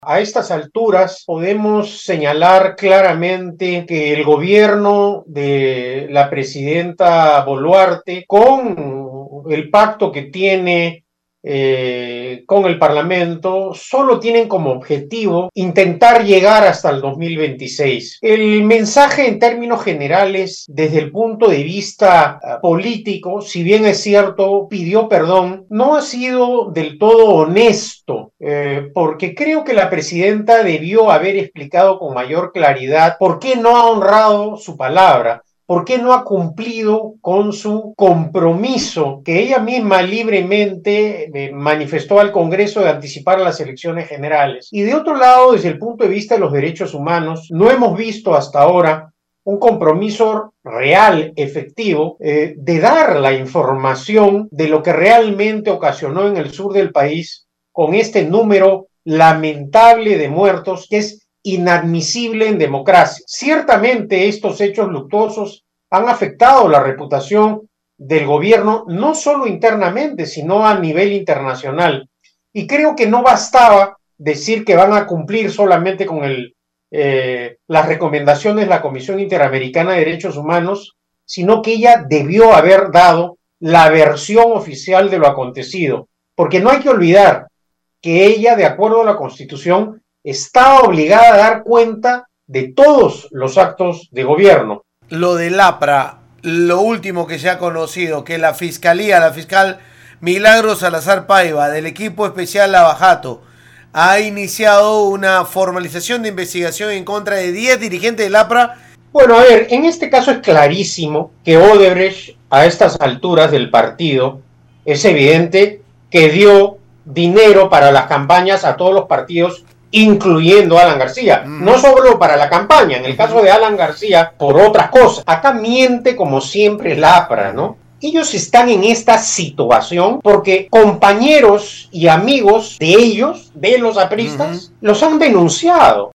A estas alturas podemos señalar claramente que el gobierno de la presidenta Boluarte, con el pacto que tiene con el Parlamento, solo tienen como objetivo intentar llegar hasta el 2026. El mensaje en términos generales, desde el punto de vista político, si bien es cierto, pidió perdón, no ha sido del todo honesto, porque creo que la presidenta debió haber explicado con mayor claridad por qué no ha honrado su palabra. ¿Por qué no ha cumplido con su compromiso que ella misma libremente manifestó al Congreso de anticipar las elecciones generales? Y de otro lado, desde el punto de vista de los derechos humanos, no hemos visto hasta ahora un compromiso real, efectivo, de dar la información de lo que realmente ocasionó en el sur del país con este número lamentable de muertos que es inadmisible en democracia. Ciertamente estos hechos luctuosos han afectado la reputación del gobierno, no solo internamente, sino a nivel internacional. Y creo que no bastaba decir que van a cumplir solamente con las recomendaciones de la Comisión Interamericana de Derechos Humanos, sino que ella debió haber dado la versión oficial de lo acontecido. Porque no hay que olvidar que ella, de acuerdo a la Constitución, está obligada a dar cuenta de todos los actos de gobierno. Lo del APRA, lo último que se ha conocido, que la fiscal Milagros Salazar Paiva, del equipo especial Lavajato, ha iniciado una formalización de investigación en contra de 10 dirigentes del APRA. Bueno, a ver, en este caso es clarísimo que Odebrecht, a estas alturas del partido, es evidente que dio dinero para las campañas a todos los partidos, incluyendo a Alan García. No solo para la campaña, en el caso de Alan García, por otras cosas. Acá miente como siempre la APRA, ¿no? Ellos están en esta situación porque compañeros y amigos de ellos, de los apristas, los han denunciado.